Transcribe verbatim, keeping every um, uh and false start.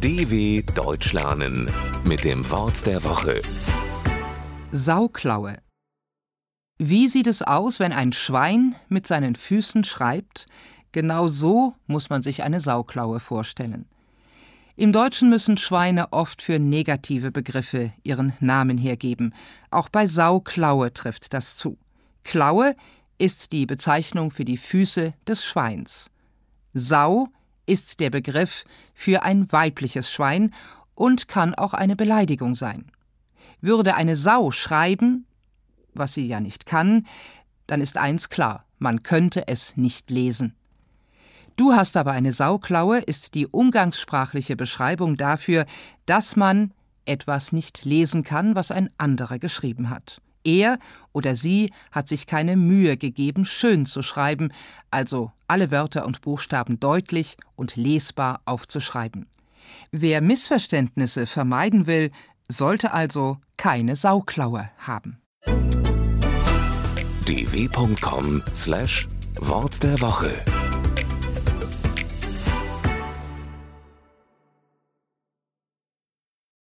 D W Deutsch lernen mit dem Wort der Woche. Sauklaue. Wie sieht es aus, wenn ein Schwein mit seinen Füßen schreibt? Genau so muss man sich eine Sauklaue vorstellen. Im Deutschen müssen Schweine oft für negative Begriffe ihren Namen hergeben. Auch bei Sauklaue trifft das zu. Klaue ist die Bezeichnung für die Füße des Schweins. Sau ist der Begriff für ein weibliches Schwein und kann auch eine Beleidigung sein. Würde eine Sau schreiben, was sie ja nicht kann, dann ist eins klar, man könnte es nicht lesen. Du hast aber eine Sauklaue ist die umgangssprachliche Beschreibung dafür, dass man etwas nicht lesen kann, was ein anderer geschrieben hat. Er oder sie hat sich keine Mühe gegeben, schön zu schreiben, also alle Wörter und Buchstaben deutlich und lesbar aufzuschreiben. Wer Missverständnisse vermeiden will, sollte also keine Sauklaue haben. d w punkt com slash Wort der Woche